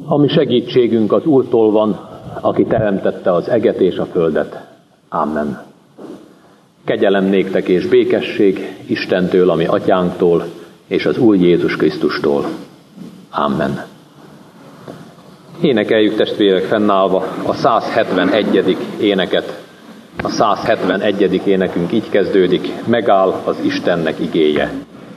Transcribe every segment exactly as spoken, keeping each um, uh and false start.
A mi segítségünk az Úrtól van, aki teremtette az eget és a földet. Amen. Kegyelem néktek és békesség Istentől, ami atyánktól, és az Úr Jézus Krisztustól. Amen. Énekeljük, testvérek, fennállva a száz hetvenegyedik éneket. A száz hetvenegyedik énekünk így kezdődik: megáll az Istennek igéje.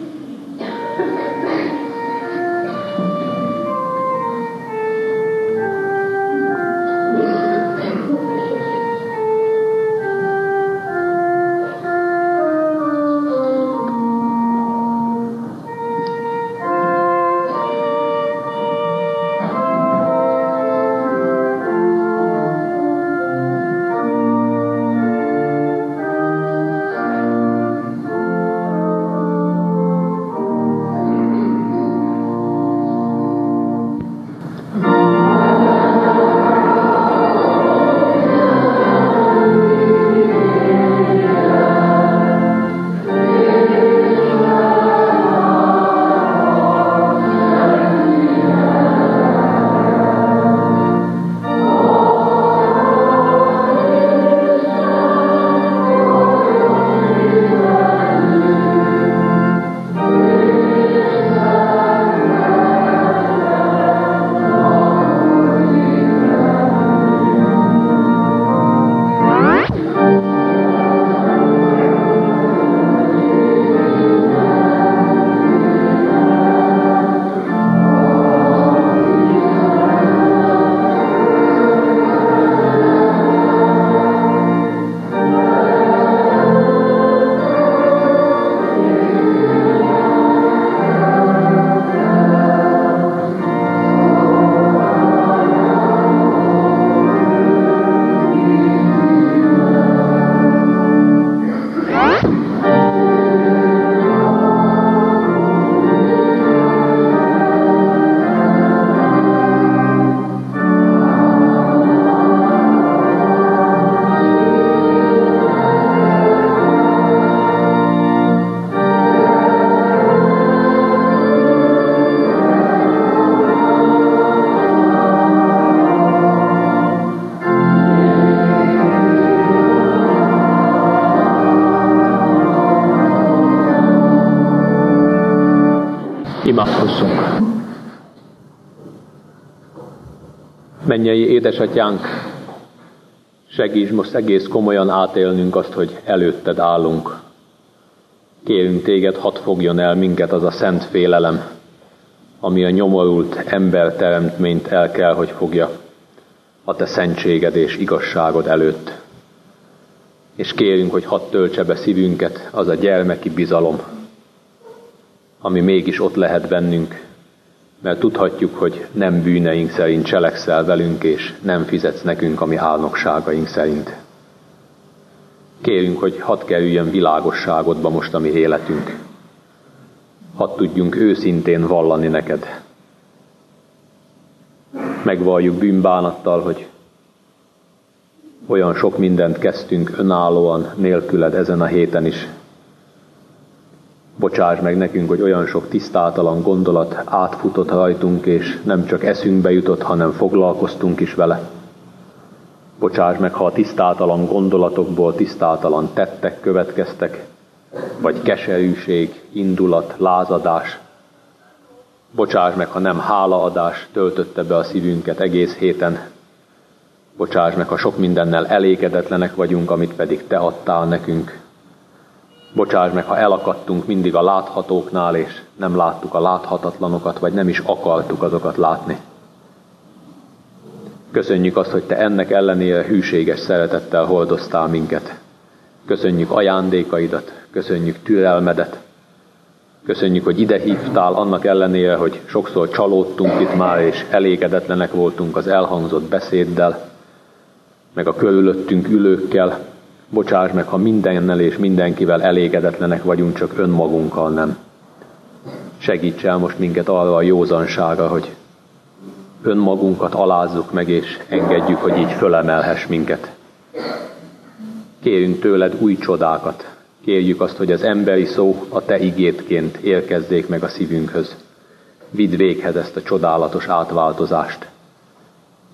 Imádkozzunk. Mennyei édesatyánk, segíts most egész komolyan átélnünk azt, hogy előtted állunk. Kérünk téged, hadd fogjon el minket az a szent félelem, ami a nyomorult emberteremtményt el kell, hogy fogja a te szentséged és igazságod előtt. És kérünk, hogy hadd töltse be szívünket az a gyermeki bizalom, ami mégis ott lehet bennünk, mert tudhatjuk, hogy nem bűneink szerint cselekszel velünk, és nem fizetsz nekünk a mi álnokságaink szerint. Kérünk, hogy hadd kerüljön világosságodba most a mi életünk. Hadd tudjunk őszintén vallani neked. Megvalljuk bűnbánattal, hogy olyan sok mindent kezdtünk önállóan nélküled ezen a héten is. Bocsáss meg nekünk, hogy olyan sok tisztátalan gondolat átfutott rajtunk, és nem csak eszünkbe jutott, hanem foglalkoztunk is vele. Bocsáss meg, ha a tisztátalan gondolatokból tisztátalan tettek következtek, vagy keserűség, indulat, lázadás. Bocsáss meg, ha nem hálaadás töltötte be a szívünket egész héten. Bocsáss meg, ha sok mindennel elégedetlenek vagyunk, amit pedig te adtál nekünk. Bocsáss meg, ha elakadtunk mindig a láthatóknál, és nem láttuk a láthatatlanokat, vagy nem is akartuk azokat látni. Köszönjük azt, hogy te ennek ellenére hűséges szeretettel hordoztál minket. Köszönjük ajándékaidat, köszönjük türelmedet. Köszönjük, hogy ide hívtál annak ellenére, hogy sokszor csalódtunk itt már, és elégedetlenek voltunk az elhangzott beszéddel, meg a körülöttünk ülőkkel. Bocsáss meg, ha mindennel és mindenkivel elégedetlenek vagyunk, csak önmagunkkal nem. Segíts el most minket arra a józanságra, hogy önmagunkat alázzuk meg, és engedjük, hogy így fölemelhess minket. Kérünk tőled új csodákat. Kérjük azt, hogy az emberi szó a te igédként érkezzék meg a szívünkhöz. Vidd véghez ezt a csodálatos átváltozást.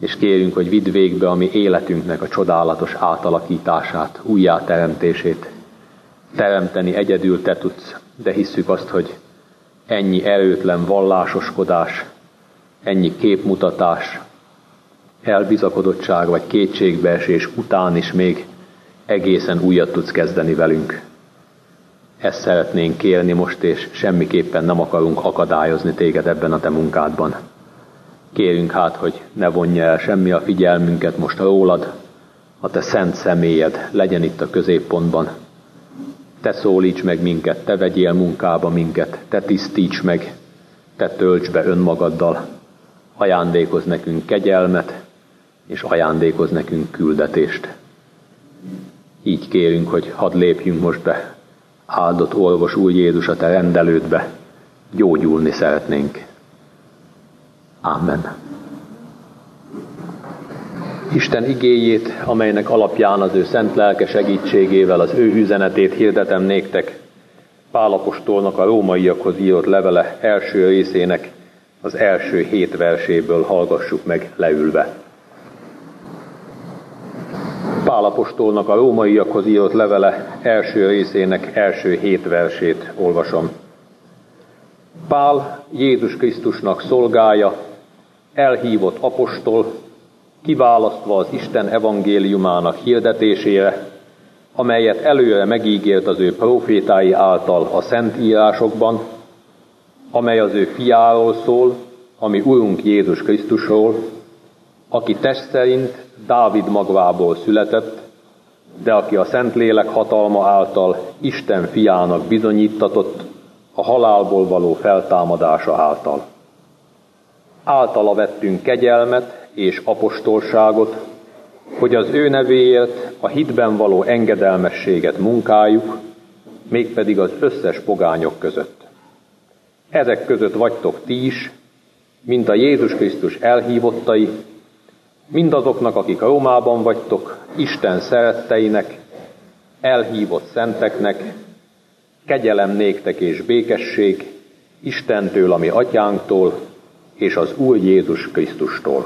és kérünk, hogy vidd végbe a mi életünknek a csodálatos átalakítását, újjáteremtését. Teremteni egyedül te tudsz, de hisszük azt, hogy ennyi erőtlen vallásoskodás, ennyi képmutatás, elbizakodottság vagy kétségbeesés után is még egészen újat tudsz kezdeni velünk. Ezt szeretnénk kérni most, és semmiképpen nem akarunk akadályozni téged ebben a te munkádban. Kérünk hát, hogy ne vonja el semmi a figyelmünket most rólad, a te szent személyed legyen itt a középpontban. Te szólíts meg minket, te vegyél munkába minket, te tisztíts meg, te tölts be önmagaddal, ajándékozz nekünk kegyelmet, és ajándékozz nekünk küldetést. Így kérünk, hogy hadd lépjünk most be, áldott orvos Úr Jézus, a te rendelődbe, gyógyulni szeretnénk. Amen. Isten igéjét, amelynek alapján az ő szent lelke segítségével az ő üzenetét hirdetem néktek, Pál apostolnak a rómaiakhoz írott levele első részének az első hét verséből hallgassuk meg leülve. Pál apostolnak a rómaiakhoz írott levele első részének első hét versét olvasom. Pál, Jézus Krisztusnak szolgája, elhívott apostol, kiválasztva az Isten evangéliumának hirdetésére, amelyet előre megígért az ő prófétái által a szent írásokban, amely az ő fiáról szól, ami Urunk Jézus Krisztusról, aki test szerint Dávid magvából született, de aki a Szentlélek hatalma által Isten fiának bizonyíttatott a halálból való feltámadása által. Általa vettünk kegyelmet és apostolságot, hogy az ő nevéért a hitben való engedelmességet munkáljuk, mégpedig az összes pogányok között. Ezek között vagytok ti is, mint a Jézus Krisztus elhívottai, mindazoknak, akik Rómában vagytok, Isten szeretteinek, elhívott szenteknek, kegyelem néktek és békesség Istentől, ami atyánktól, és az Úr Jézus Krisztustól.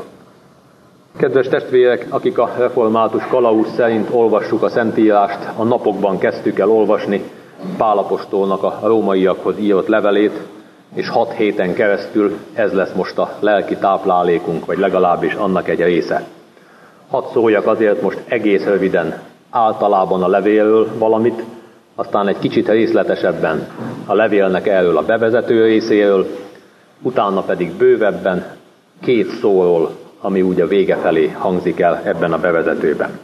Kedves testvérek, akik a református kalauz szerint olvassuk a Szentírást, a napokban kezdtük el olvasni Pál apostolnak a rómaiakhoz írott levelét, és hat héten keresztül ez lesz most a lelki táplálékunk, vagy legalábbis annak egy része. Hadd szóljak azért most egész röviden általában a levélről valamit, aztán egy kicsit részletesebben a levélnek erről a bevezető részéről, utána pedig bővebben két szóról, ami úgy a vége felé hangzik el ebben a bevezetőben.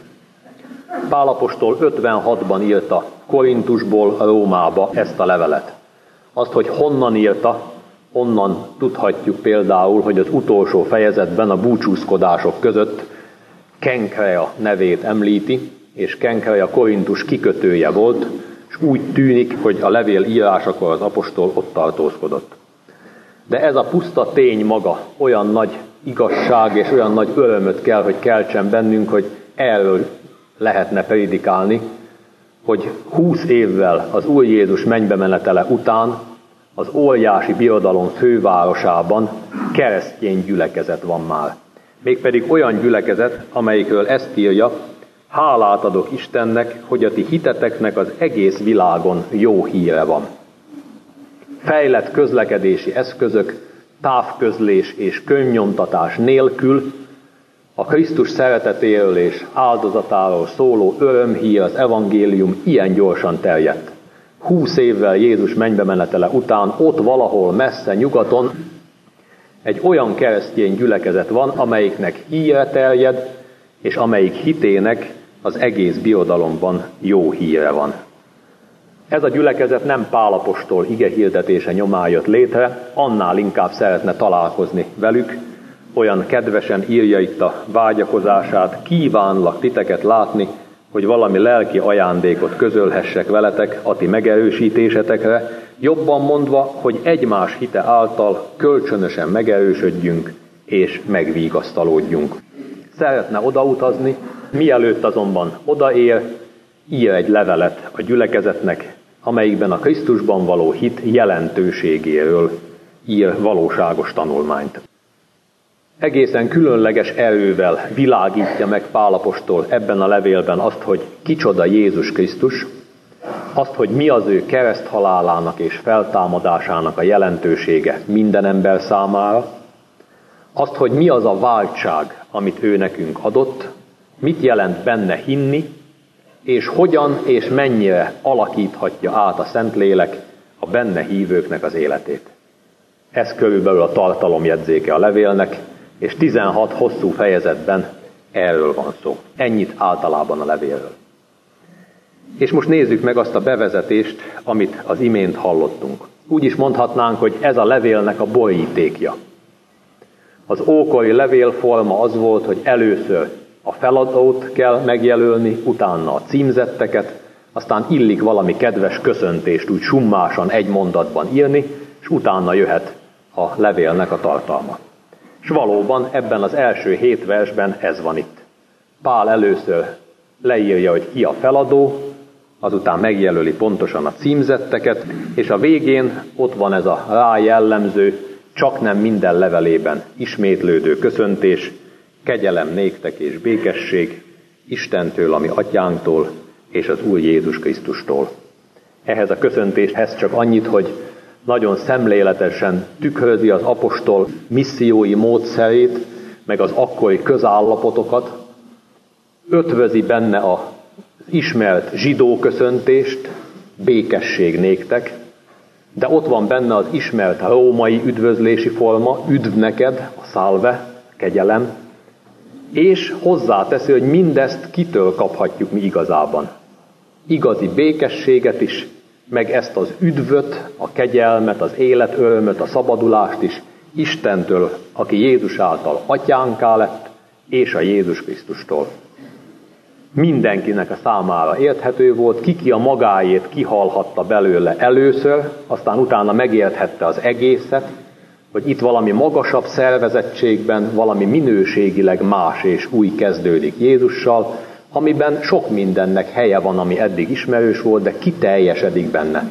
Pál apostol ötvenhatban írta Korintusból Rómába ezt a levelet. Azt, hogy honnan írta, onnan tudhatjuk például, hogy az utolsó fejezetben a búcsúzkodások között Kenkrea nevét említi, és Kenkrea Korintus kikötője volt, és úgy tűnik, hogy a levél írásakor az apostol ott tartózkodott. De ez a puszta tény maga olyan nagy igazság és olyan nagy örömöt kell, hogy keltsen bennünk, hogy erről lehetne predikálni, hogy húsz évvel az Úr Jézus mennybe menetele után az óriási birodalom fővárosában keresztény gyülekezet van már. Mégpedig olyan gyülekezet, amelyikről ezt írja, hálát adok Istennek, hogy a ti hiteteknek az egész világon jó híre van. Fejlett közlekedési eszközök, távközlés és könyvnyomtatás nélkül a Krisztus szeretetéről és áldozatáról szóló örömhír, az evangélium ilyen gyorsan terjedt. Húsz évvel Jézus mennybe menetele után ott valahol messze nyugaton egy olyan keresztény gyülekezet van, amelyiknek híre terjed, és amelyik hitének az egész birodalomban jó híre van. Ez a gyülekezet nem Pál apostol igehirdetése nyomán jött létre, annál inkább szeretne találkozni velük, olyan kedvesen írja itt a vágyakozását, kívánlak titeket látni, hogy valami lelki ajándékot közölhessek veletek a ti megerősítésetekre, jobban mondva, hogy egymás hite által kölcsönösen megerősödjünk és megvigasztalódjunk. Szeretne odautazni, mielőtt azonban odaér, ír egy levelet a gyülekezetnek, amelyikben a Krisztusban való hit jelentőségéről ír valóságos tanulmányt. Egészen különleges erővel világítja meg Pál apostol ebben a levélben azt, hogy kicsoda Jézus Krisztus, azt, hogy mi az ő kereszthalálának és feltámadásának a jelentősége minden ember számára, azt, hogy mi az a váltság, amit ő nekünk adott, mit jelent benne hinni, és hogyan és mennyire alakíthatja át a Szentlélek a benne hívőknek az életét. Ez körülbelül a tartalomjegyzéke a levélnek, és tizenhat hosszú fejezetben erről van szó. Ennyit általában a levélről. És most nézzük meg azt a bevezetést, amit az imént hallottunk. Úgy is mondhatnánk, hogy ez a levélnek a borítékja. Az ókori levélforma az volt, hogy először a feladót kell megjelölni, utána a címzetteket, aztán illik valami kedves köszöntést úgy summásan egy mondatban írni, és utána jöhet a levélnek a tartalma. És valóban ebben az első hét versben ez van itt. Pál először leírja, hogy ki a feladó, azután megjelöli pontosan a címzetteket, és a végén ott van ez a rá jellemző, csak nem minden levelében ismétlődő köszöntés, kegyelem néktek és békesség, Istentől, ami atyánktól, és az Úr Jézus Krisztustól. Ehhez a köszöntéshez csak annyit, hogy nagyon szemléletesen tükrözi az apostol missziói módszerét, meg az akkori közállapotokat, ötvözi benne az ismert zsidó köszöntést, békesség néktek, de ott van benne az ismert római üdvözlési forma, üdv neked, a szálve, kegyelem, és hozzáteszi, hogy mindezt kitől kaphatjuk mi igazában. Igazi békességet is, meg ezt az üdvöt, a kegyelmet, az életörömöt, a szabadulást is Istentől, aki Jézus által atyánká lett, és a Jézus Krisztustól. Mindenkinek a számára érthető volt, ki-ki a magáét kihallhatta belőle először, aztán utána megérthette az egészet, hogy itt valami magasabb szervezettségben, valami minőségileg más és új kezdődik Jézussal, amiben sok mindennek helye van, ami eddig ismerős volt, de kiteljesedik benne.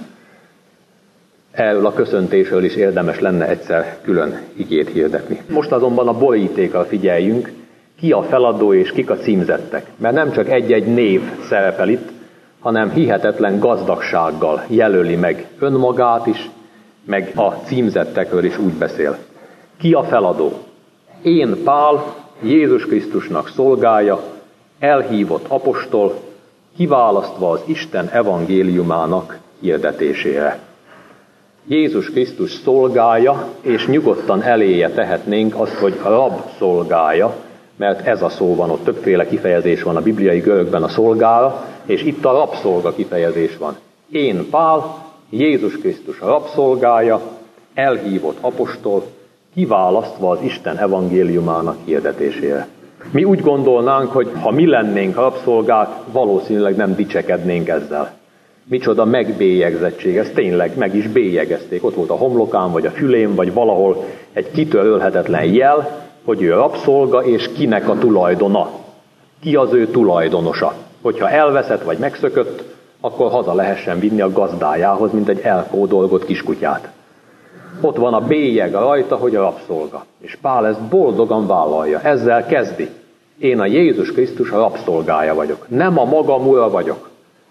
Erről a köszöntésről is érdemes lenne egyszer külön igét hirdetni. Most azonban a borítékkal figyeljünk, ki a feladó és kik a címzettek. Mert nem csak egy-egy név szerepel itt, hanem hihetetlen gazdagsággal jelöli meg önmagát is, meg a címzettekről is úgy beszél. Ki a feladó? Én Pál, Jézus Krisztusnak szolgája, elhívott apostol, kiválasztva az Isten evangéliumának hirdetésére. Jézus Krisztus szolgája, és nyugodtan eléje tehetnénk azt, hogy rab szolgája, mert ez a szó van, ott többféle kifejezés van a bibliai görögben a szolgára, és itt a rabszolga kifejezés van. Én Pál, Jézus Krisztus rabszolgája, elhívott apostol, kiválasztva az Isten evangéliumának hirdetésére. Mi úgy gondolnánk, hogy ha mi lennénk rabszolgák, valószínűleg nem dicsekednénk ezzel. Micsoda megbélyegzettség, ez tényleg meg is bélyegezték. Ott volt a homlokán, vagy a fülén, vagy valahol egy kitörölhetetlen jel, hogy ő rabszolga, és kinek a tulajdona. Ki az ő tulajdonosa. Hogyha elveszett vagy megszökött, akkor haza lehessen vinni a gazdájához, mint egy elkódolgott kiskutyát. Ott van a bélyeg rajta, hogy a rabszolga. És Pál ezt boldogan vállalja. Ezzel kezdi. Én a Jézus Krisztus rabszolgája vagyok. Nem a magam ura vagyok.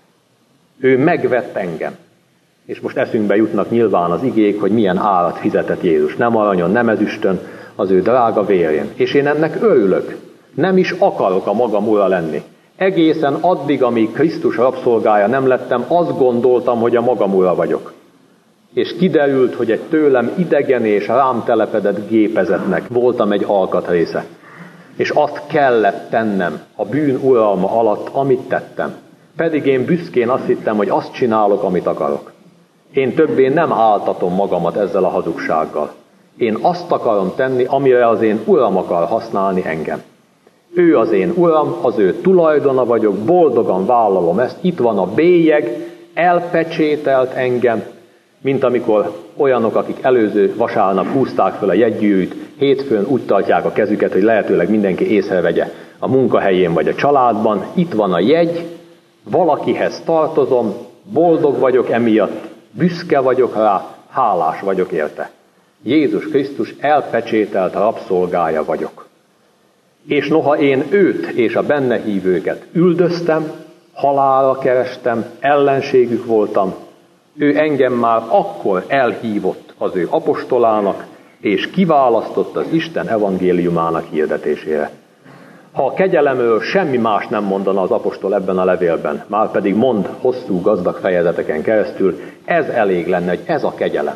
Ő megvett engem. És most eszünkbe jutnak nyilván az igék, hogy milyen árat fizetett Jézus. Nem aranyon, nem ezüstön, az ő drága vérén. És én ennek örülök. Nem is akarok a magam ura lenni. Egészen addig, amíg Krisztus rabszolgája nem lettem, azt gondoltam, hogy a magam ura vagyok. És kiderült, hogy egy tőlem idegen és rám telepedett gépezetnek voltam egy alkatrésze. És azt kellett tennem a bűn uralma alatt, amit tettem. Pedig én büszkén azt hittem, hogy azt csinálok, amit akarok. Én többé nem áltatom magamat ezzel a hazugsággal. Én azt akarom tenni, amire az én uram akar használni engem. Ő az én uram, az ő tulajdona vagyok, boldogan vállalom ezt. Itt van a bélyeg, elpecsételt engem, mint amikor olyanok, akik előző vasárnap húzták fel a jegygyűrűt, hétfőn úgy tartják a kezüket, hogy lehetőleg mindenki észrevegye a munkahelyén vagy a családban. Itt van a jegy, valakihez tartozom, boldog vagyok emiatt, büszke vagyok rá, hálás vagyok érte. Jézus Krisztus elpecsételt rabszolgája vagyok. És noha én őt és a benne hívőket üldöztem, halálra kerestem, ellenségük voltam, ő engem már akkor elhívott az ő apostolának, és kiválasztott az Isten evangéliumának hirdetésére. Ha a kegyelemről semmi más nem mondana az apostol ebben a levélben, már pedig mond hosszú, gazdag fejezeteken keresztül, ez elég lenne, hogy ez a kegyelem.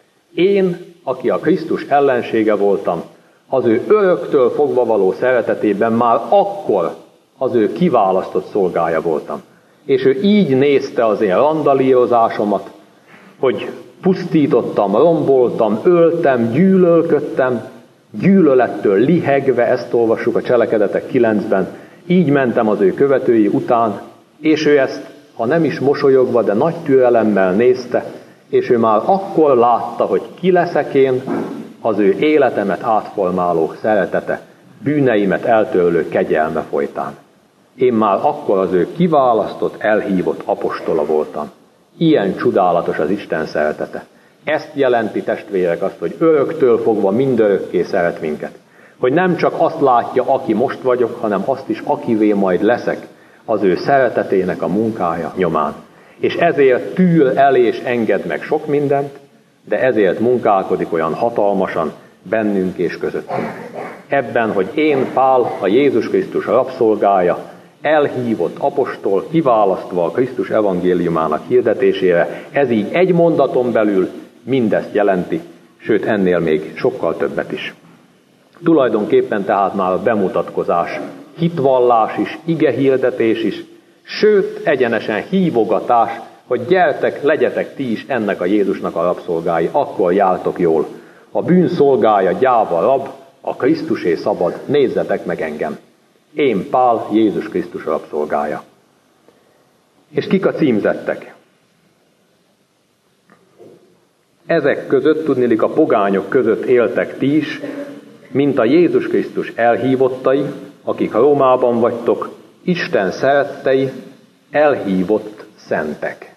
Én, aki a Krisztus ellensége voltam, az ő öröktől fogva való szeretetében már akkor az ő kiválasztott szolgája voltam. És ő így nézte az én randalírozásomat, hogy pusztítottam, romboltam, öltem, gyűlölködtem, gyűlölettől lihegve, ezt olvassuk a Cselekedetek kilencben, így mentem az ő követői után, és ő ezt, ha nem is mosolyogva, de nagy türelemmel nézte, és ő már akkor látta, hogy ki leszek én, az ő életemet átformáló szeretete, bűneimet eltörlő kegyelme folytán. Én már akkor az ő kiválasztott, elhívott apostola voltam. Ilyen csodálatos az Isten szeretete. Ezt jelenti, testvérek, azt, hogy öröktől fogva mindörökké szeret minket. Hogy nem csak azt látja, aki most vagyok, hanem azt is, akivé majd leszek, az ő szeretetének a munkája nyomán. És ezért tűr el és enged meg sok mindent, de ezért munkálkodik olyan hatalmasan bennünk és közöttünk. Ebben, hogy én, Pál, a Jézus Krisztus rabszolgája, elhívott apostol, kiválasztva a Krisztus evangéliumának hirdetésére, ez így egy mondaton belül mindezt jelenti, sőt ennél még sokkal többet is. Tulajdonképpen tehát már a bemutatkozás, hitvallás is, igehirdetés is, sőt egyenesen hívogatás, hogy gyertek, legyetek ti is ennek a Jézusnak a rabszolgái, akkor jártok jól. A bűn szolgája gyáva rab, a Krisztusé szabad, nézzetek meg engem. Én Pál, Jézus Krisztus rabszolgája. És kik a címzettek? Ezek között, tudniillik, a pogányok között éltek ti is, mint a Jézus Krisztus elhívottai, akik Rómában vagytok, Isten szerettei, elhívott szentek.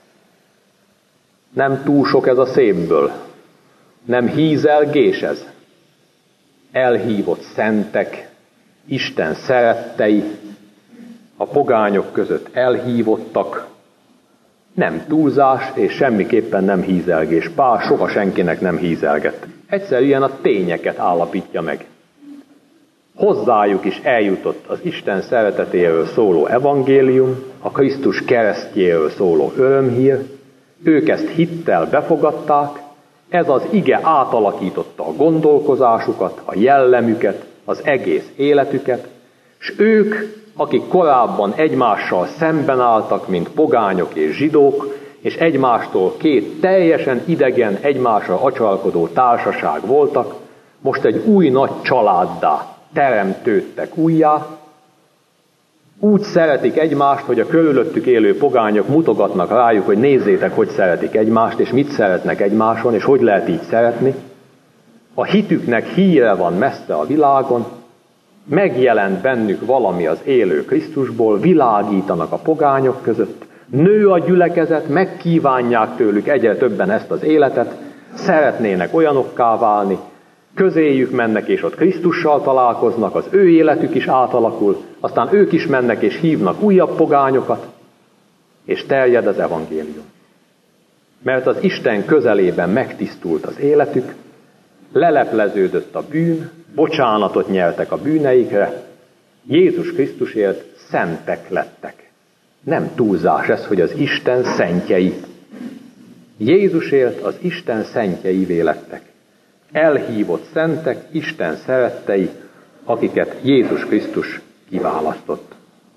Nem túl sok ez a szépből, nem hízelgés ez. Elhívott szentek, Isten szerettei, a pogányok között elhívottak, nem túlzás, és semmiképpen nem hízelgés. Pál soha senkinek nem hízelgett. Egyszerűen a tényeket állapítja meg. Hozzájuk is eljutott az Isten szeretetéről szóló evangélium, a Krisztus keresztjéről szóló örömhír, ők ezt hittel befogadták, ez az ige átalakította a gondolkozásukat, a jellemüket, az egész életüket, és ők, akik korábban egymással szemben álltak, mint pogányok és zsidók, és egymástól két teljesen idegen, egymásra acsarkodó társaság voltak, most egy új nagy családdá teremtődtek újjá, úgy szeretik egymást, hogy a körülöttük élő pogányok mutogatnak rájuk, hogy nézzétek, hogy szeretik egymást, és mit szeretnek egymáson, és hogy lehet így szeretni. A hitüknek híre van messze a világon, megjelent bennük valami az élő Krisztusból, világítanak a pogányok között, nő a gyülekezet, megkívánják tőlük egyre többen ezt az életet, szeretnének olyanokká válni, közéjük mennek, és ott Krisztussal találkoznak, az ő életük is átalakul, aztán ők is mennek, és hívnak újabb pogányokat, és terjed az evangélium. Mert az Isten közelében megtisztult az életük, lelepleződött a bűn, bocsánatot nyertek a bűneikre, Jézus Krisztusért szentek lettek. Nem túlzás ez, hogy az Isten szentjei. Jézusért az Isten szentjeivé lettek. Elhívott szentek, Isten szerettei, akiket Jézus Krisztus kiválasztott.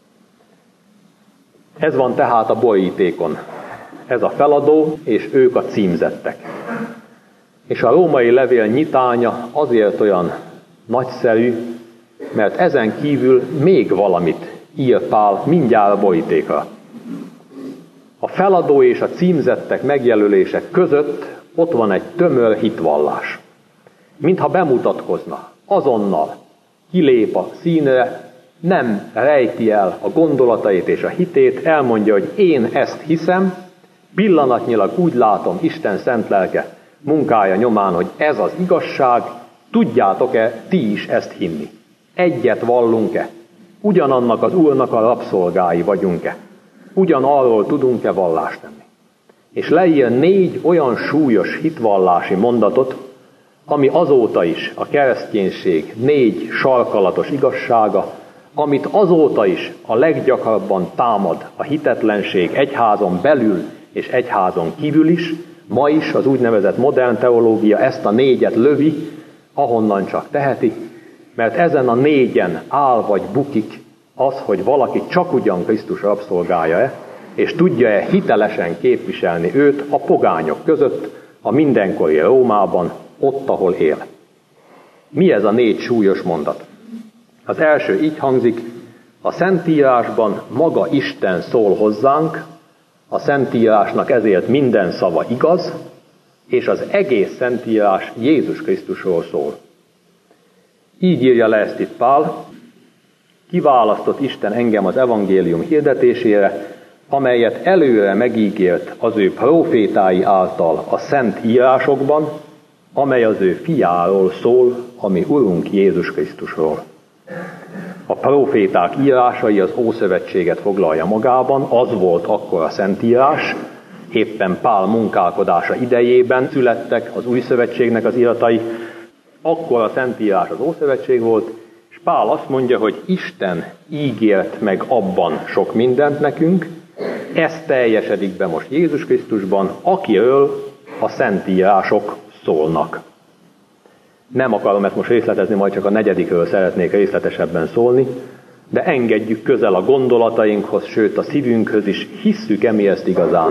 Ez van tehát a borítékon. Ez a feladó, és ők a címzettek. És a római levél nyitánya azért olyan nagyszerű, mert ezen kívül még valamit ír Pál mindjárt a borítékra. A feladó és a címzettek megjelölések között ott van egy tömör hitvallás. Mintha bemutatkozna, azonnal kilép a színre, nem rejti el a gondolatait és a hitét, elmondja, hogy én ezt hiszem, pillanatnyilag úgy látom, Isten szent lelke munkája nyomán, hogy ez az igazság, tudjátok-e ti is ezt hinni? Egyet vallunk-e? Ugyanannak az Úrnak a rabszolgái vagyunk-e? Ugyanarról tudunk-e vallást tenni? És leír négy olyan súlyos hitvallási mondatot, ami azóta is a kereszténység négy sarkalatos igazsága, amit azóta is a leggyakrabban támad a hitetlenség egyházon belül és egyházon kívül is, ma is az úgynevezett modern teológia ezt a négyet lövi, ahonnan csak teheti, mert ezen a négyen áll vagy bukik az, hogy valaki csak ugyan Krisztus rabszolgája-e, és tudja-e hitelesen képviselni őt a pogányok között, a mindenkori Rómában, ott, ahol él. Mi ez a négy súlyos mondat? Az első így hangzik: a Szentírásban maga Isten szól hozzánk, a Szentírásnak ezért minden szava igaz, és az egész Szentírás Jézus Krisztusról szól. Így írja le ezt itt Pál: kiválasztott Isten engem az evangélium hirdetésére, amelyet előre megígért az ő prófétái által a Szent Írásokban, amely az ő fiáról szól, ami Urunk Jézus Krisztusról. A próféták írásai az Ószövetséget foglalja magában, az volt akkor a Szentírás, éppen Pál munkálkodása idejében születtek az Új Szövetségnek az iratai, akkor a Szentírás az Ószövetség volt, és Pál azt mondja, hogy Isten ígért meg abban sok mindent nekünk, ez teljesedik be most Jézus Krisztusban, akiről a Szentírások szólnak. Nem akarom ezt most részletezni, majd csak a negyedikről szeretnék részletesebben szólni, de engedjük közel a gondolatainkhoz, sőt a szívünkhöz is, hisszük-e mi ezt igazán.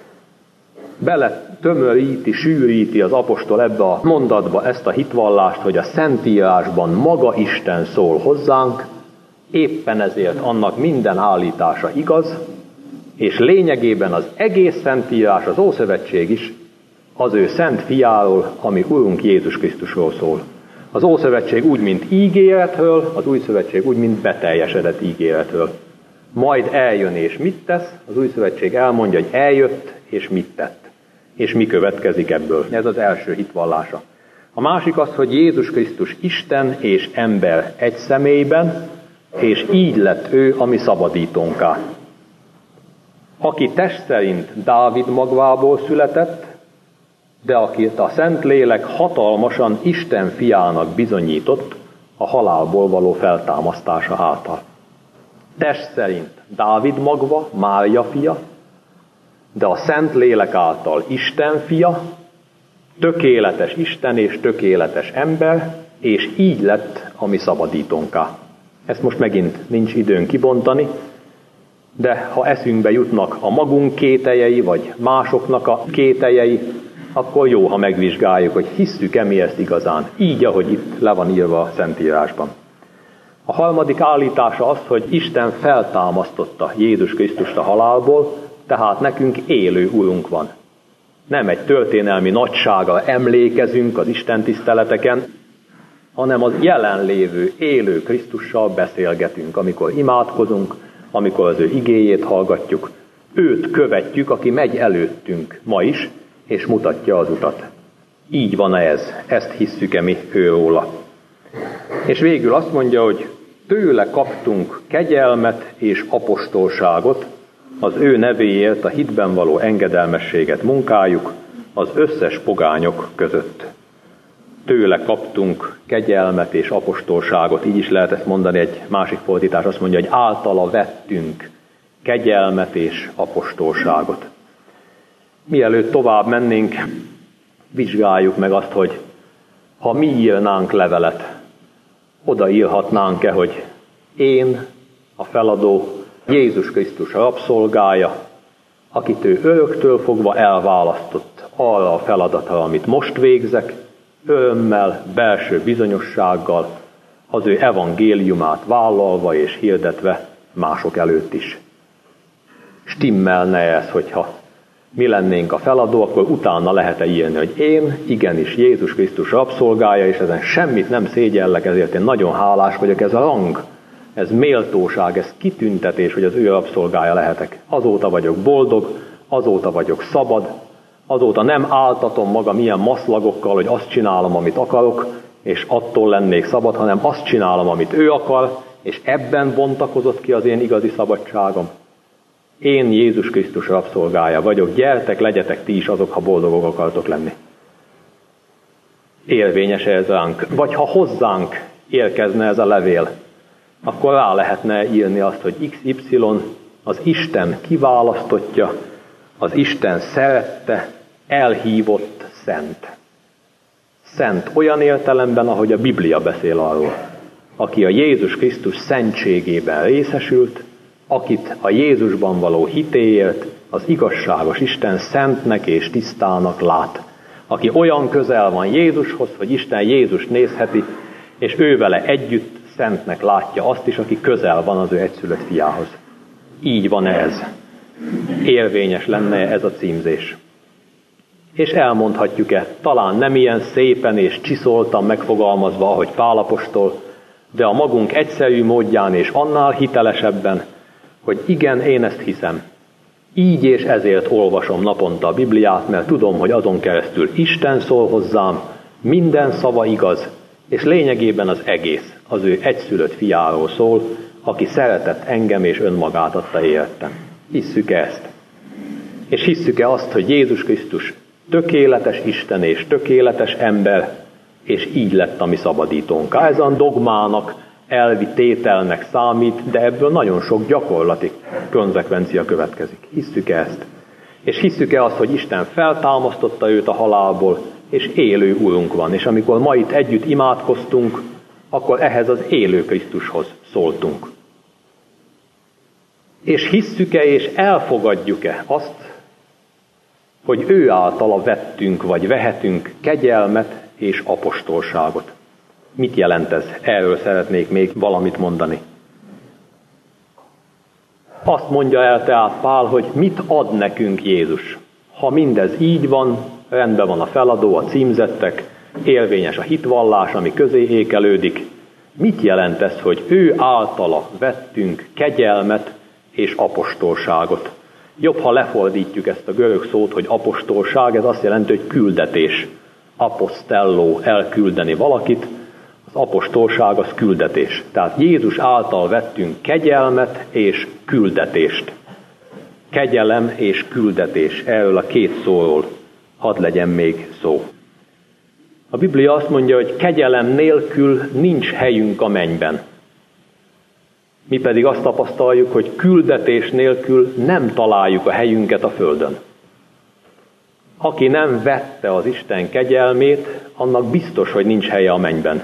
Bele tömöríti, sűríti az apostol ebbe a mondatba ezt a hitvallást, hogy a Szentírásban maga Isten szól hozzánk, éppen ezért annak minden állítása igaz, és lényegében az egész Szentírás, az Ószövetség is az ő szent fiáról, ami Urunk Jézus Krisztusról szól. Az Ószövetség úgy, mint ígéretről, az Új Szövetség úgy, mint beteljesedett ígéretről. Majd eljön és mit tesz, az Új Szövetség elmondja, hogy eljött és mit tett. És mi következik ebből. Ez az első hitvallása. A másik az, hogy Jézus Krisztus Isten és ember egy személyben, és így lett ő a mi szabadítónká. Aki test szerint Dávid magvából született, de akit a Szentlélek hatalmasan Isten fiának bizonyított a halálból való feltámasztása által. Test szerint Dávid magva, Mária fia, de a Szentlélek által Isten fia, tökéletes Isten és tökéletes ember, és így lett a mi szabadítónká. Ezt most megint nincs időn kibontani, de ha eszünkbe jutnak a magunk kételjei, vagy másoknak a kételjei, akkor jó, ha megvizsgáljuk, hogy hisszük-e mi ezt igazán, így, ahogy itt le van írva a Szentírásban. A harmadik állítása az, hogy Isten feltámasztotta Jézus Krisztust a halálból, tehát nekünk élő Urunk van. Nem egy történelmi nagyságra emlékezünk az Isten tiszteleteken, hanem az jelenlévő, élő Krisztussal beszélgetünk, amikor imádkozunk, amikor az ő igéjét hallgatjuk. Őt követjük, aki megy előttünk ma is, és mutatja az utat. Így van ez, ezt hisszük-e mi őróla. És végül azt mondja, hogy tőle kaptunk kegyelmet és apostolságot, az ő nevéért a hitben való engedelmességet munkáljuk az összes pogányok között. Tőle kaptunk kegyelmet és apostolságot, így is lehet ezt mondani, egy másik fordítás azt mondja, hogy általa vettünk kegyelmet és apostolságot. Mielőtt tovább mennénk, vizsgáljuk meg azt, hogy ha mi írnánk levelet, odaírhatnánk-e, hogy én, a feladó, Jézus Krisztus rabszolgája, akit ő öröktől fogva elválasztott arra a feladatra, amit most végzek, örömmel, belső bizonyossággal, az ő evangéliumát vállalva és hirdetve mások előtt is. Stimmelne ez, hogyha mi lennénk a feladó, akkor utána lehet-e írni, hogy én igenis Jézus Krisztus rabszolgája, és ezen semmit nem szégyellek, ezért én nagyon hálás vagyok, ez a rang, ez méltóság, ez kitüntetés, hogy az ő rabszolgája lehetek. Azóta vagyok boldog, azóta vagyok szabad, Azóta nem áltatom magam ilyen maszlagokkal, hogy azt csinálom, amit akarok, és attól lennék szabad, hanem azt csinálom, amit ő akar, és ebben bontakozott ki az én igazi szabadságom. Én Jézus Krisztus rabszolgája vagyok, gyertek, legyetek ti is azok, ha boldogok akartok lenni. Érvényes ez ránk. Vagy ha hozzánk érkezne ez a levél, akkor rá lehetne írni azt, hogy iksz ipszilon az Isten kiválasztottja, az Isten szerette, elhívott szent. Szent olyan értelemben, ahogy a Biblia beszél arról. Aki a Jézus Krisztus szentségében részesült, akit a Jézusban való hitéért az igazságos Isten szentnek és tisztának lát. Aki olyan közel van Jézushoz, hogy Isten Jézust nézheti, és ő vele együtt szentnek látja azt is, aki közel van az ő egyszülött fiához. Így van ez. Érvényes lenne ez a címzés. És elmondhatjuk-e, talán nem ilyen szépen és csiszoltan megfogalmazva, ahogy Pál apostol, de a magunk egyszerű módján és annál hitelesebben, hogy igen, én ezt hiszem. Így és ezért olvasom naponta a Bibliát, mert tudom, hogy azon keresztül Isten szól hozzám, minden szava igaz, és lényegében az egész az ő egyszülött fiáról szól, aki szeretett engem és önmagát adta értem. Hisszük ezt. És hisszük-e azt, hogy Jézus Krisztus tökéletes Isten és tökéletes ember, és így lett a mi szabadítónk. Ez a dogmának, elvi tételnek számít, de ebből nagyon sok gyakorlati konzekvencia következik. Hisszük-e ezt? És hisszük-e azt, hogy Isten feltámasztotta őt a halálból, és élő Urunk van, és amikor ma itt együtt imádkoztunk, akkor ehhez az élő Krisztushoz szóltunk. És hisszük-e és elfogadjuk-e azt, hogy ő általa vettünk vagy vehetünk kegyelmet és apostolságot. Mit jelent ez? Erről szeretnék még valamit mondani. Azt mondja el tehát Pál, hogy mit ad nekünk Jézus. Ha mindez így van, rendben van a feladó, a címzettek, érvényes a hitvallás, ami közé ékelődik. Mit jelent ez, hogy ő általa vettünk kegyelmet és apostolságot? Jobb, ha lefordítjuk ezt a görög szót, hogy apostolság, ez azt jelenti, hogy küldetés. Apostello, elküldeni valakit, az apostolság az küldetés. Tehát Jézus által vettünk kegyelmet és küldetést. Kegyelem és küldetés, erről a két szóról hadd legyen még szó. A Biblia azt mondja, hogy kegyelem nélkül nincs helyünk a mennyben. Mi pedig azt tapasztaljuk, hogy küldetés nélkül nem találjuk a helyünket a földön. Aki nem vette az Isten kegyelmét, annak biztos, hogy nincs helye a mennyben.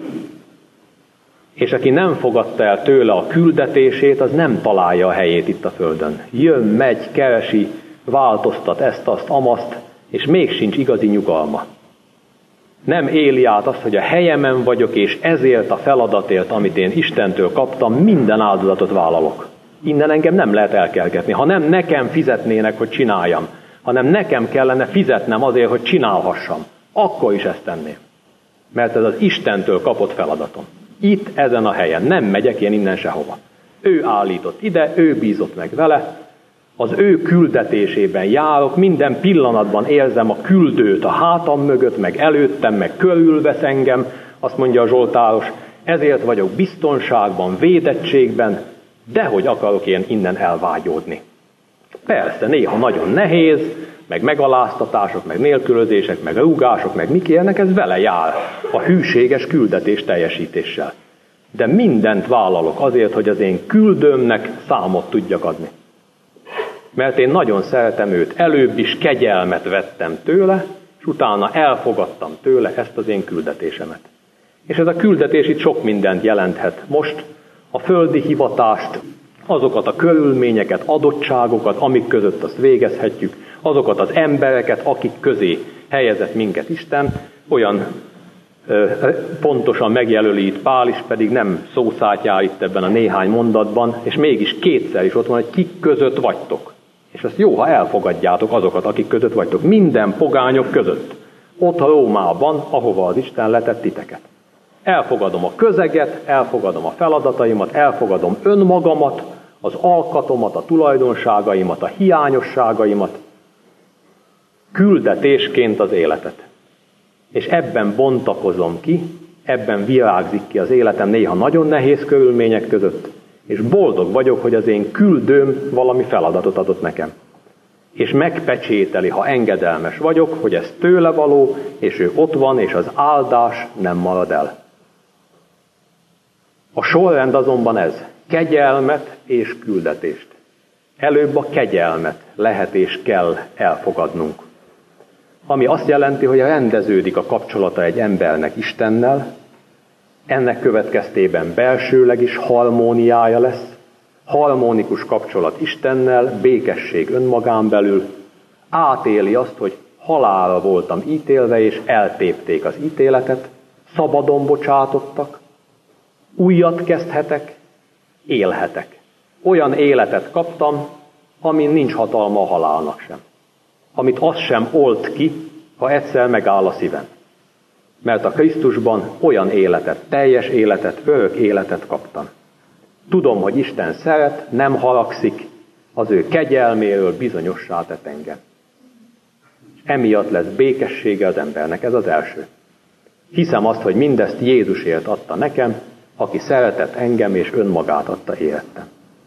És aki nem fogadta el tőle a küldetését, az nem találja a helyét itt a földön. Jön, megy, keresi, változtat ezt, azt, amaszt, és még sincs igazi nyugalma. Nem éli át azt, hogy a helyemen vagyok, és ezért a feladatért, amit én Istentől kaptam, minden áldozatot vállalok. Innen engem nem lehet elkergetni. Ha nem nekem fizetnének, hogy csináljam, hanem nekem kellene fizetnem azért, hogy csinálhassam, akkor is ezt tenném. Mert ez az Istentől kapott feladatom. Itt, ezen a helyen. Nem megyek én innen sehova. Ő állított ide, ő bízott meg vele, az ő küldetésében járok, minden pillanatban érzem a küldőt a hátam mögött, meg előttem, meg körülvesz engem, azt mondja a Zsoltáros, ezért vagyok biztonságban, védettségben, dehogy akarok én innen elvágyódni. Persze, néha nagyon nehéz, meg megaláztatások, meg nélkülözések, meg rúgások, meg mik érnek, ez vele jár a hűséges küldetés teljesítéssel. De mindent vállalok azért, hogy az én küldőmnek számot tudjak adni. Mert én nagyon szeretem őt, előbb is kegyelmet vettem tőle, és utána elfogadtam tőle ezt az én küldetésemet. És ez a küldetés itt sok mindent jelenthet. Most a földi hivatást, azokat a körülményeket, adottságokat, amik között azt végezhetjük, azokat az embereket, akik közé helyezett minket Isten, olyan ö, pontosan megjelöli itt Pál is, pedig nem szószátjál itt ebben a néhány mondatban, és mégis kétszer is ott van, hogy kik között vagytok. És ezt jó, ha elfogadjátok azokat, akik között vagytok. Minden pogányok között. Ott a Rómában, ahova az Isten letett titeket. Elfogadom a közeget, elfogadom a feladataimat, elfogadom önmagamat, az alkatomat, a tulajdonságaimat, a hiányosságaimat. küldetésként az életet. És ebben bontakozom ki, ebben virágzik ki az életem néha nagyon nehéz körülmények között, és boldog vagyok, hogy az én küldőm valami feladatot adott nekem. És megpecsételi, ha engedelmes vagyok, hogy ez tőle való, és ő ott van, és az áldás nem marad el. A sorrend azonban ez, kegyelmet és küldetést. Előbb a kegyelmet lehet és kell elfogadnunk. Ami azt jelenti, hogy rendeződik a kapcsolata egy embernek Istennel, ennek következtében belsőleg is harmóniája lesz, harmonikus kapcsolat Istennel, békesség önmagán belül, átéli azt, hogy halálra voltam ítélve, és eltépték az ítéletet, szabadon bocsátottak, újat kezdhetek, élhetek. Olyan életet kaptam, amin nincs hatalma a halálnak sem. Amit az sem old ki, ha egyszer megáll a szívem. Mert a Krisztusban olyan életet, teljes életet, örök életet kaptam. Tudom, hogy Isten szeret, nem haragszik, az ő kegyelméről bizonyossá tett engem. Emiatt lesz békessége az embernek, ez az első. Hiszem azt, hogy mindezt Jézusért adta nekem, aki szeretett engem és önmagát adta élettem.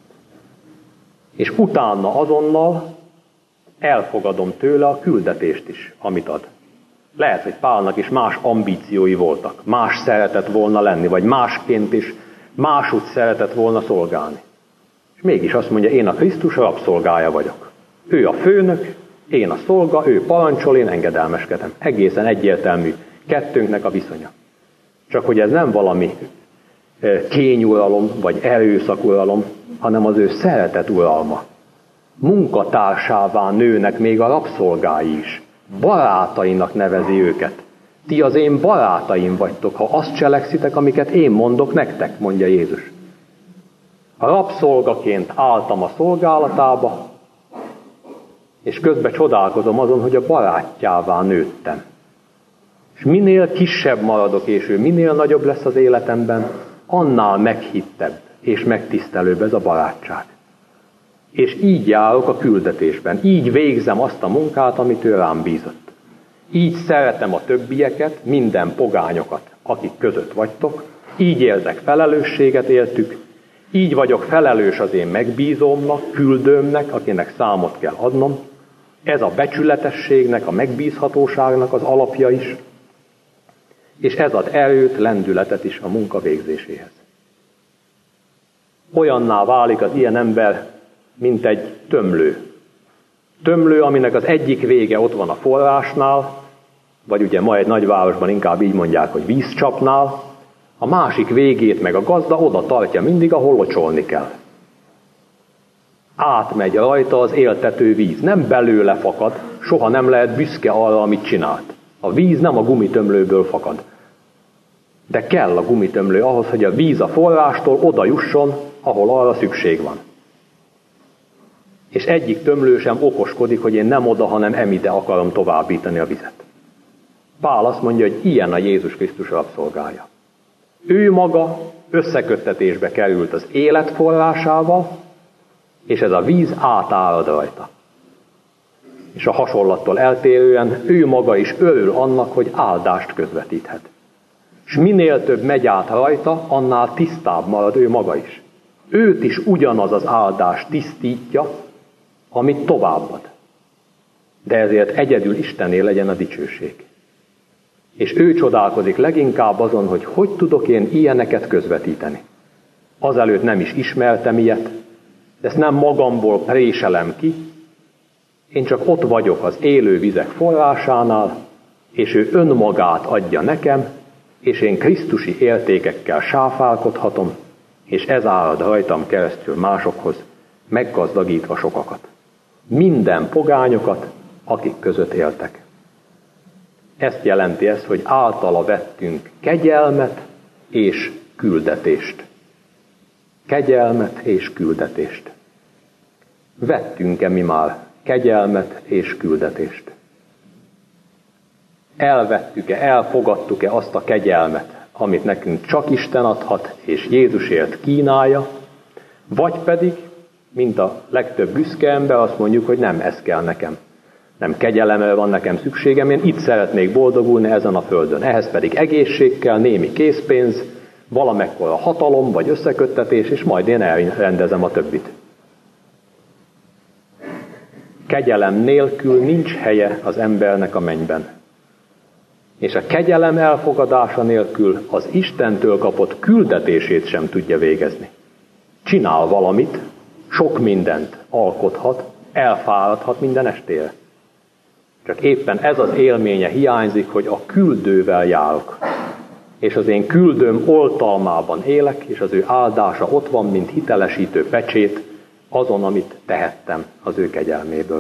És utána azonnal elfogadom tőle a küldetést is, amit ad. Lehet, hogy Pálnak is más ambíciói voltak, más szeretett volna lenni, vagy másként is máshogy szeretett volna szolgálni. És mégis azt mondja, én a Krisztus rabszolgája vagyok. Ő a főnök, én a szolga, ő parancsol, én engedelmeskedem. Egészen egyértelmű kettőnknek a viszonya. Csak hogy ez nem valami kényuralom, vagy erőszakuralom, hanem az ő szeretet uralma. Munkatársává nőnek még a rabszolgái is. Barátainak nevezi őket. Ti az én barátaim vagytok, ha azt cselekszitek, amiket én mondok nektek, mondja Jézus. A rabszolgaként álltam a szolgálatába, és közben csodálkozom azon, hogy a barátjává nőttem. És minél kisebb maradok, és ő minél nagyobb lesz az életemben, annál meghittebb és megtisztelőbb ez a barátság. És így járok a küldetésben, így végzem azt a munkát, amit ő rám bízott. Így szeretem a többieket, minden pogányokat, akik között vagytok, így érzek felelősséget értük, így vagyok felelős az én megbízómnak, küldőmnek, akinek számot kell adnom. Ez a becsületességnek, a megbízhatóságnak az alapja is, és ez ad erőt, lendületet is a munka végzéséhez. Olyanná válik az ilyen ember, mint egy tömlő. Tömlő, aminek az egyik vége ott van a forrásnál, vagy ugye ma egy nagyvárosban inkább így mondják, hogy vízcsapnál, a másik végét meg a gazda oda tartja mindig, ahol locsolni kell. Átmegy rajta az éltető víz, nem belőle fakad, soha nem lehet büszke arra, amit csinált. A víz nem a gumitömlőből fakad. De kell a gumitömlő ahhoz, hogy a víz a forrástól oda jusson, ahol arra szükség van. És egyik tömlő sem okoskodik, hogy én nem oda, hanem emide akarom továbbítani a vizet. Pál azt mondja, hogy ilyen a Jézus Krisztus rabszolgája. Ő maga összeköttetésbe került az élet forrásával, és ez a víz átárad rajta. És a hasonlattól eltérően ő maga is örül annak, hogy áldást közvetíthet. És minél több megy át rajta, annál tisztább marad ő maga is. Őt is ugyanaz az áldás tisztítja, amit továbbad. De ezért egyedül Istené legyen a dicsőség. És ő csodálkozik leginkább azon, hogy hogy tudok én ilyeneket közvetíteni. Azelőtt nem is ismertem ilyet, de ezt nem magamból préselem ki, én csak ott vagyok az élő vizek forrásánál, és ő önmagát adja nekem, és én krisztusi értékekkel sáfálkodhatom, és ez árad rajtam keresztül másokhoz, meggazdagítva sokakat. Minden pogányokat, akik között éltek. Ezt jelenti ez, hogy általa vettünk kegyelmet és küldetést. Kegyelmet és küldetést. Vettünk-e mi már kegyelmet és küldetést? Elvettük-e, elfogadtuk-e azt a kegyelmet, amit nekünk csak Isten adhat, és Jézusért kínálja, vagy pedig, mint a legtöbb büszke ember, azt mondjuk, hogy nem, ez kell nekem. Nem kegyelemre van nekem szükségem, én itt szeretnék boldogulni ezen a földön. Ehhez pedig egészség kell, némi készpénz, valamekkora hatalom vagy összeköttetés, és majd én elrendezem a többit. Kegyelem nélkül nincs helye az embernek a mennyben. És a kegyelem elfogadása nélkül az Istentől kapott küldetését sem tudja végezni. Csinál valamit, sok mindent alkothat, elfáradhat minden estére. Csak éppen ez az élménye hiányzik, hogy a küldővel járok. És az én küldőm oltalmában élek, és az ő áldása ott van, mint hitelesítő pecsét azon, amit tehettem az ő kegyelméből.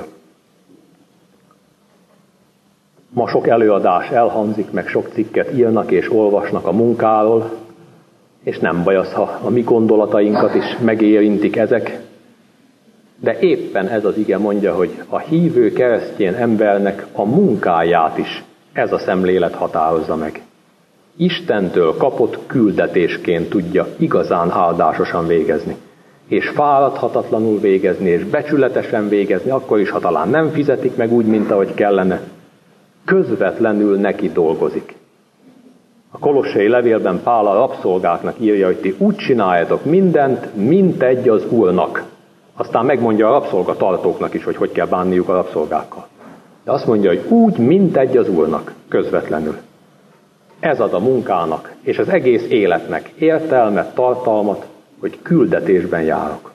Ma sok előadás elhangzik, meg sok cikket írnak és olvasnak a munkáról, és nem baj az, ha a mi gondolatainkat is megérintik ezek, de éppen ez az ige mondja, hogy a hívő keresztény embernek a munkáját is ez a szemlélet határozza meg. Istentől kapott küldetésként tudja igazán áldásosan végezni, és fáradhatatlanul végezni, és becsületesen végezni, akkor is, ha talán nem fizetik meg úgy, mint ahogy kellene. Közvetlenül neki dolgozik. A Kolossai levélben Pál a rabszolgáknak írja, hogy ti úgy csináljátok mindent, mint egy az Úrnak. Aztán megmondja a rabszolgatartóknak is, hogy hogy kell bánniuk a rabszolgákkal. De azt mondja, hogy úgy, mint egy az Úrnak, közvetlenül. Ez ad a munkának, és az egész életnek értelmet, tartalmat, hogy küldetésben járok.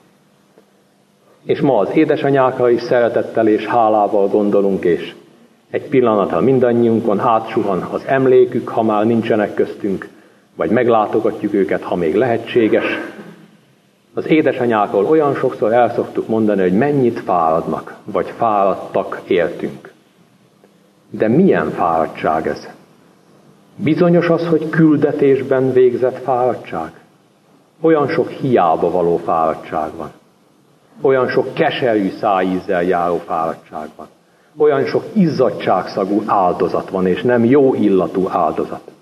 És ma az édesanyákra is szeretettel és hálával gondolunk, és egy pillanatra mindannyiunkon átsuhan az emlékük, ha már nincsenek köztünk, vagy meglátogatjuk őket, ha még lehetséges. Az édesanyákról olyan sokszor el szoktuk mondani, hogy mennyit fáradnak, vagy fáradtak értünk. De milyen fáradtság ez? Bizonyos az, hogy küldetésben végzett fáradtság? Olyan sok hiába való fáradtság van. Olyan sok keserű szájízzel járó fáradtság van. Olyan sok izzadságszagú áldozat van, és nem jó illatú áldozat.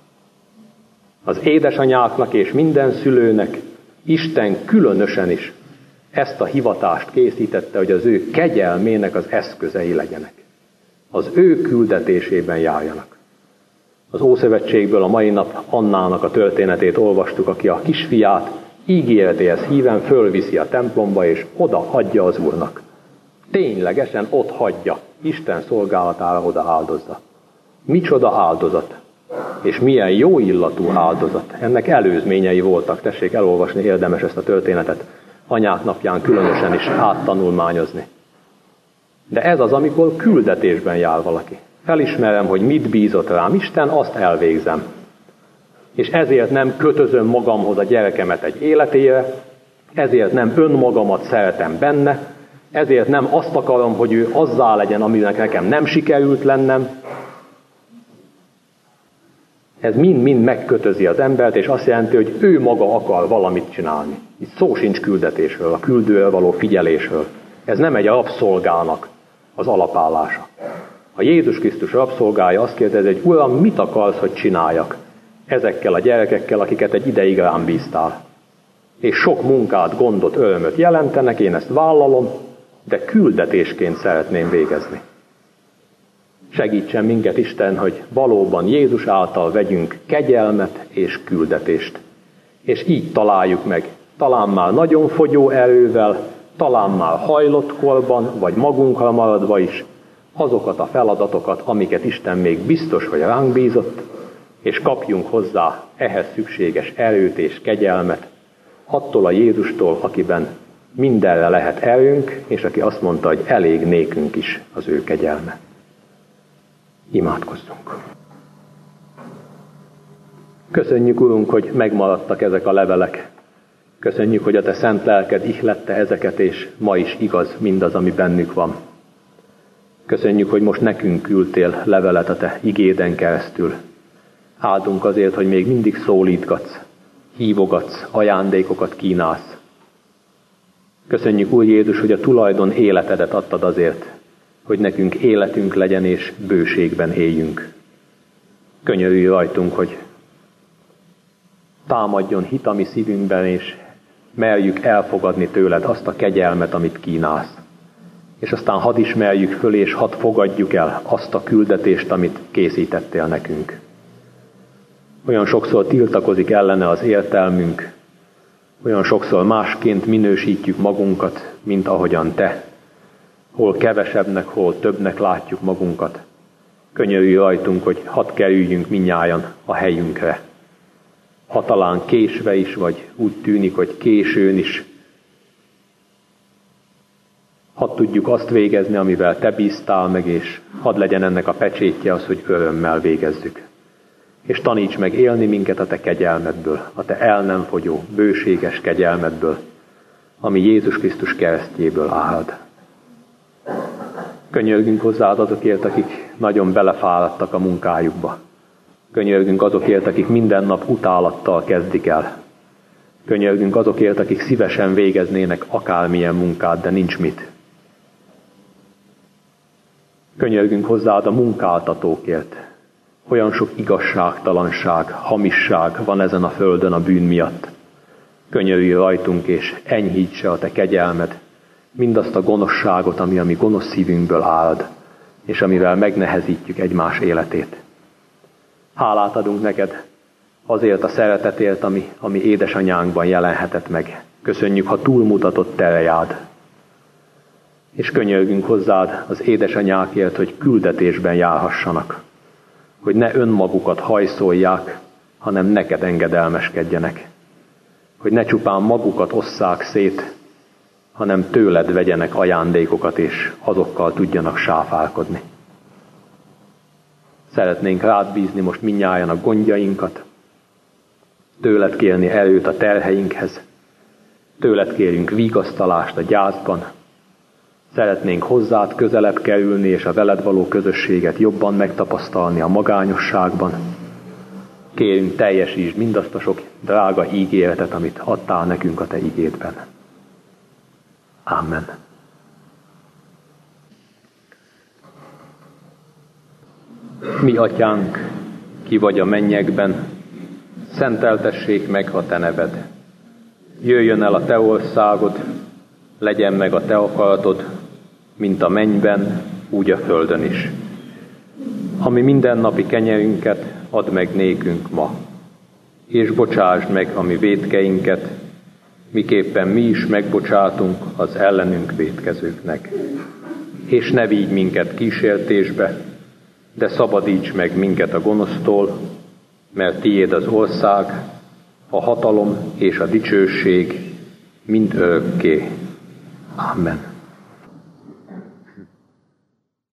Az édesanyáknak és minden szülőnek Isten különösen is ezt a hivatást készítette, hogy az ő kegyelmének az eszközei legyenek. Az ő küldetésében járjanak. Az Ószövetségből a mai nap Annának a történetét olvastuk, aki a kisfiát ígéretéhez híven fölviszi a templomba, és oda adja az Úrnak. Ténylegesen ott hagyja, Isten szolgálatára oda áldozza. Micsoda áldozat, és milyen jó illatú áldozat. Ennek előzményei voltak, tessék elolvasni, érdemes ezt a történetet anyák napján különösen is áttanulmányozni. De ez az, amikor küldetésben jár valaki. Felismerem, hogy mit bízott rám Isten, azt elvégzem. És ezért nem kötözöm magamhoz a gyerekemet egy életére, ezért nem önmagamat szeretem benne, ezért nem azt akarom, hogy ő azzá legyen, aminek nekem nem sikerült lennem. Ez mind-mind megkötözi az embert, és azt jelenti, hogy ő maga akar valamit csinálni. Itt szó sincs küldetésről, a küldőre való figyelésről. Ez nem egy rabszolgának az alapállása. A Jézus Krisztus rabszolgája azt kérdezi, hogy Uram, mit akarsz, hogy csináljak ezekkel a gyerekekkel, akiket egy ideig rám bíztál? És sok munkát, gondot, örömöt jelentenek, én ezt vállalom, de küldetésként szeretném végezni. Segítsen minket Isten, hogy valóban Jézus által vegyünk kegyelmet és küldetést. És így találjuk meg, talán már nagyon fogyó erővel, talán már hajlott korban, vagy magunkra maradva is, azokat a feladatokat, amiket Isten még biztos, hogy ránk bízott, és kapjunk hozzá ehhez szükséges erőt és kegyelmet, attól a Jézustól, akiben mindenre lehet erőnk, és aki azt mondta, hogy elég nékünk is az ő kegyelme. Imádkozzunk! Köszönjük, Urunk, hogy megmaradtak ezek a levelek. Köszönjük, hogy a Te szent lelked ihlette ezeket, és ma is igaz mindaz, ami bennük van. Köszönjük, hogy most nekünk küldtél levelet a Te igéden keresztül. Áldunk azért, hogy még mindig szólítgatsz, hívogatsz, ajándékokat kínálsz. Köszönjük, Úr Jézus, hogy a tulajdon életedet adtad azért, hogy nekünk életünk legyen és bőségben éljünk. Könyörülj rajtunk, hogy támadjon hit a mi szívünkben, és merjük elfogadni tőled azt a kegyelmet, amit kínálsz. és aztán hadd ismerjük föl, és hadd fogadjuk el azt a küldetést, amit készítettél nekünk. Olyan sokszor tiltakozik ellene az értelmünk, olyan sokszor másként minősítjük magunkat, mint ahogyan te. Hol kevesebbnek, hol többnek látjuk magunkat. Könyörülj rajtunk, hogy hadd kerüljünk mindnyájan a helyünkre. Ha talán késve is, vagy úgy tűnik, hogy későn is, hadd tudjuk azt végezni, amivel te bíztál meg, és hadd legyen ennek a pecsétje az, hogy örömmel végezzük. És taníts meg élni minket a te kegyelmedből, a te el nem fogyó, bőséges kegyelmedből, ami Jézus Krisztus keresztjéből árad. Könyörgünk hozzád azokért, akik nagyon belefáradtak a munkájukba. Könyörgünk azokért, akik minden nap utálattal kezdik el. Könyörgünk azokért, akik szívesen végeznének akármilyen munkát, de nincs mit. Könyörgünk hozzád a munkáltatókért. Olyan sok igazságtalanság, hamisság van ezen a földön a bűn miatt. Könyörülj rajtunk, és enyhítse a te kegyelmed mindazt a gonoszságot, ami a mi gonosz szívünkből árad, és amivel megnehezítjük egymás életét. Hálát adunk neked azért a szeretetért, ami, ami édesanyánkban jelenhetett meg. Köszönjük, ha túlmutatott terejád. És könyörgünk hozzád az édesanyákért, hogy küldetésben járhassanak. Hogy ne önmagukat hajszolják, hanem neked engedelmeskedjenek. Hogy ne csupán magukat osszák szét, hanem tőled vegyenek ajándékokat, és azokkal tudjanak sáfálkodni. Szeretnénk rád bízni most mindnyájan a gondjainkat, tőled kérni erőt a terheinkhez, tőled kérjünk vigasztalást a gyászban, szeretnénk hozzád közelebb kerülni, és a veled való közösséget jobban megtapasztalni a magányosságban. Kérünk, teljesítsd mindazt a sok drága ígéretet, amit adtál nekünk a te igédben. Amen. Mi atyánk, ki vagy a mennyekben, szenteltessék meg a te neved. Jöjjön el a te országod, legyen meg a te akaratod, mint a mennyben, úgy a földön is. Ami mindennapi kenyerünket add meg nékünk ma, és bocsásd meg a mi vétkeinket, miképpen mi is megbocsátunk az ellenünk vétkezőknek. És ne vigy minket kísértésbe, de szabadíts meg minket a gonosztól, mert tiéd az ország, a hatalom és a dicsőség mind örökké. Amen.